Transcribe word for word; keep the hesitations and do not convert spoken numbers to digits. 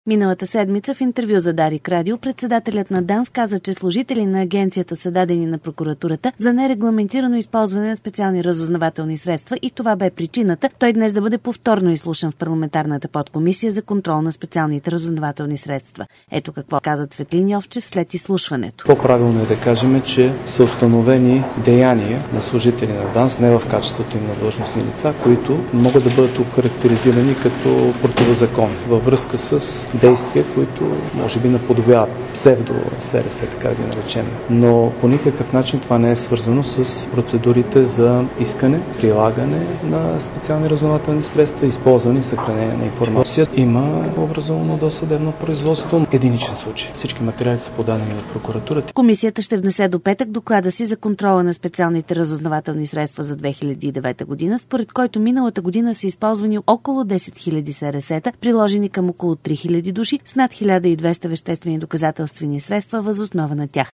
Миналата седмица в интервю за Дарик Радио председателят на ДАНС каза, че служители на агенцията са дадени на прокуратурата за нерегламентирано използване на специални разузнавателни средства и това бе причината той днес да бъде повторно изслушан в парламентарната подкомисия за контрол на специалните разузнавателни средства. Ето какво каза Цветлин Йовчев след изслушването. По-правилно е да кажем, че са установени деяния на служители на ДАНС, не в качеството им на длъжностни лица, които могат да бъдат охарактеризирани като противозаконни във връзка с действия, които може би наподобяват псевдо-СРС, така да ги наречем. Но по никакъв начин това не е свързано с процедурите за искане, прилагане на специални разузнавателни средства, използване и съхранение на информация. Има образовано досъдебно производство. Единичен случай. Всички материали са подадени от прокуратурата. Комисията ще внесе до петък доклада си за контрола на специалните разузнавателни средства за две хиляди и девета година, според който миналата година са използвани около десет хиляди СРС-та, приложени към около три хиляди души с над хиляда и двеста веществени доказателствени средства въз основа на тях.